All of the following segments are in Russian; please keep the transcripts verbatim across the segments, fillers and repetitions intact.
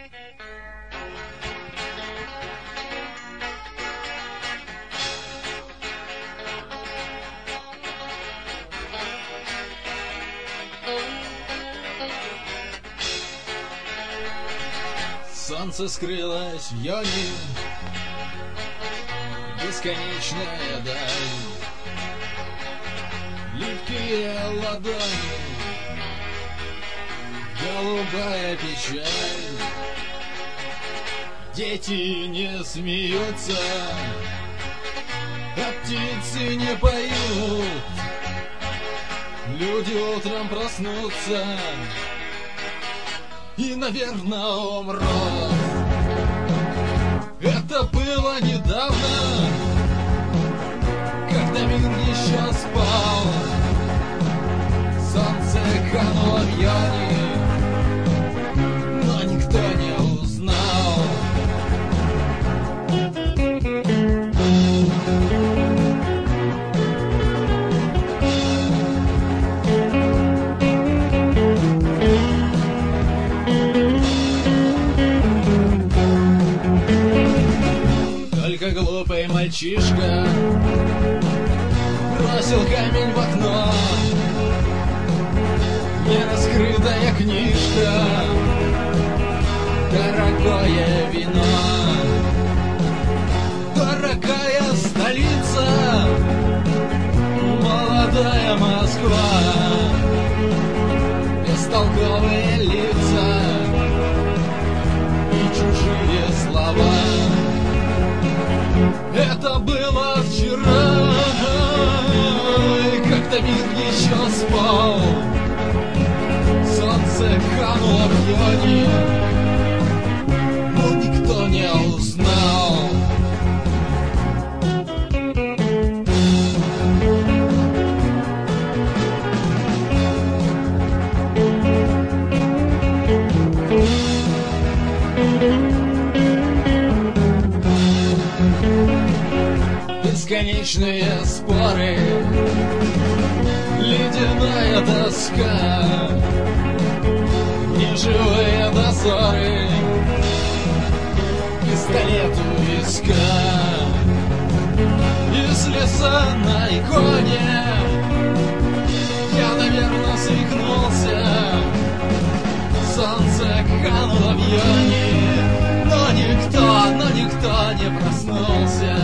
Солнце скрылось в йоне, бесконечная даль, липкие ладони, голубая печаль. Дети не смеются, а птицы не поют. Люди утром проснутся и, наверное, умрут. Это было недавно, когда мир еще спал. Солнце кануло в яне, но никто не узнал. Только глупый мальчишка бросил камень в окно. Нераскрытая книжка, дорогое вино, дорогая столица, молодая Москва, бестолковые лица и чужие слова. Это было вчера, когда мир еще спал. Солнце кануло в йоне, но никто не узнал. Бесконечные споры, ледяная тоска, неживые дозоры, пистолет у виска. Если сон на иконе, я, наверное, свихнулся. Солнце кануло в йоне, но никто, но никто не проснулся.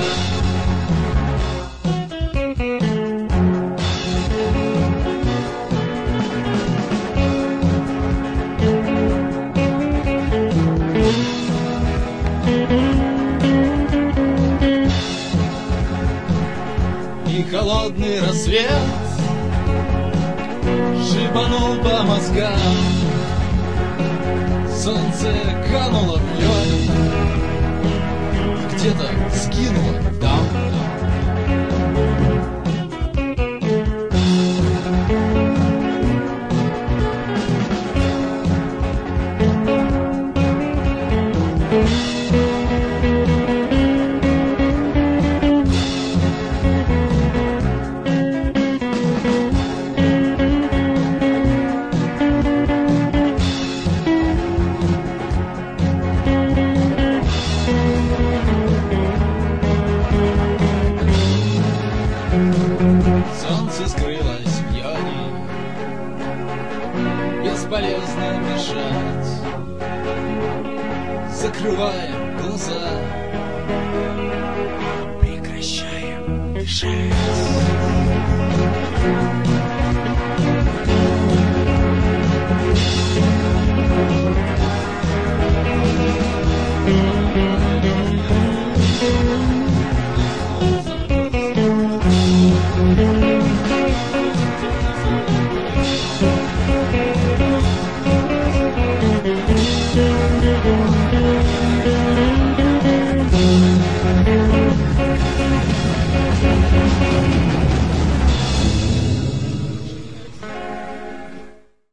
И холодный рассвет шибанул по мозгам. Солнце кануло в йоне, где-то скинуло там. Солнце скрылось в йоне, бесполезно мешать. Закрываем глаза, прекращаем дышать.